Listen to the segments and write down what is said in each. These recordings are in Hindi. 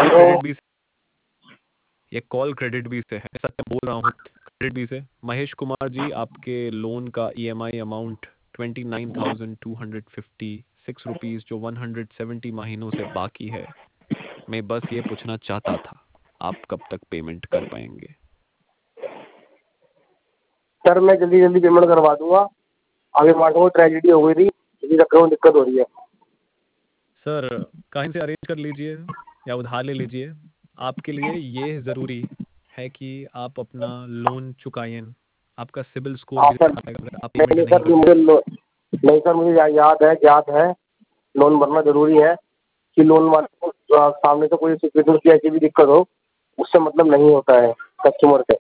हेलो। ये कॉल क्रेडिट बी से है, सत्य बोल रहा हूँ, क्रेडिट बी से। महेश कुमार जी, आपके लोन का ईएमआई अमाउंट 29,256 रुपीज जो 170 महीनों से बाकी है। मैं बस ये पूछना चाहता था, आप कब तक पेमेंट कर पाएंगे? सर मैं जल्दी जल्दी पेमेंट करवा दूंगा। आगे मार्केट में ट्रेजेडी हो गई थी, इसी चक्कर में दिक्कत हो रही है। सर कहीं से अरेंज कर लीजिए या उधार ले लीजिए। आपके लिए ये ज़रूरी है कि आप अपना लोन चुकाएं। आपका सिबिल स्कोर हाँ गिर सर। जाएगा अगर आप नहीं पेमेंट नहीं नहीं सर, करेंगे। नहीं सर, मुझे याद है लोन भरना जरूरी है कि लोन वाले को सामने से कोई सिचुएशन की ऐसी भी दिक्कत हो, उससे मतलब नहीं होता है कस्टमर से।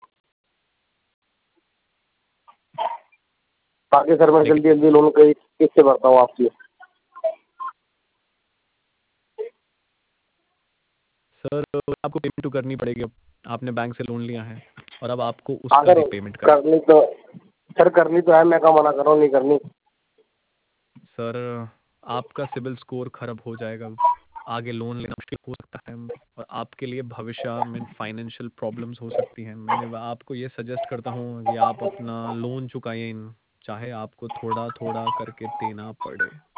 ताकि सर मैं जल्दी लेकिन जल्दी लोन की किस्त से भरता हूँ आपकी। सर आपको पेमेंट तो करनी पड़ेगी। अब आपने बैंक से लोन लिया है और अब आपको हाँ उसका सर, रीपेमेंट करना। करनी तो है, मैं क्या मना कर रहा हूँ नहीं करनी। सर आपका सिबिल स्कोर खराब हो जाएगा, आगे लोन लेना मुश्किल हो सकता है और आपके लिए भविष्य में फाइनेंशियल प्रॉब्लम्स हो सकती हैं। मैंने आपको ये सजेस्ट करता हूँ कि आप अपना लोन चुकाएं, चाहे आपको थोड़ा थोड़ा करके देना पड़े।